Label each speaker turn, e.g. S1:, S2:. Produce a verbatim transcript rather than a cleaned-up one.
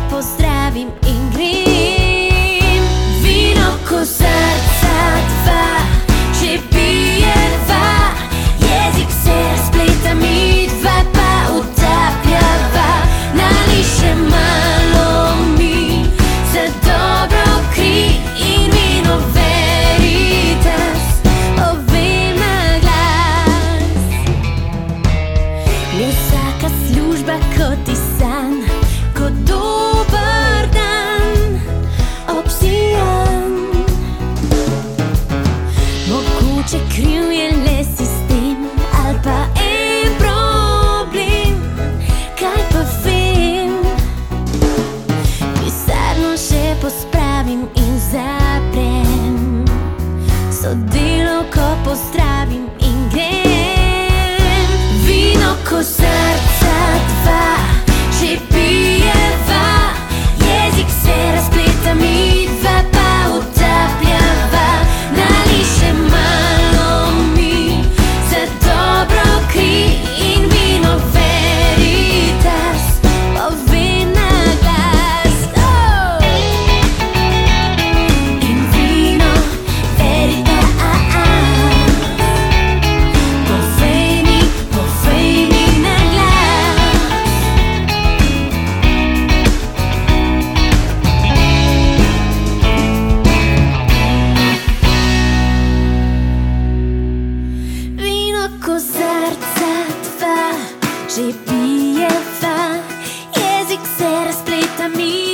S1: pozdravim in grem. Vino, ko srca dva že pijeva, jezik se razpleta, mi dva pa utapljava. Nalij še malo mi za dobro kri in vino veritas povem na glas. Ni vsaka služba kot ti san, kot dober dan obsijan. Mogoče kriv je le sistem ali pa en problem, kaj pa vem. Pisarno še pospravim in zaprem, sodelavko pozdravim in grem. Vino, ko srca dva že pijeva, jezik se razpleta, mi dva pa utapljava. Nalij še malo mi za dobro kri in vino veritas povem na glas. Oh! In vino veritas povej mi, povej mi na glas. Vino, ko srca dva že pijeva, jezik se razpleta, mi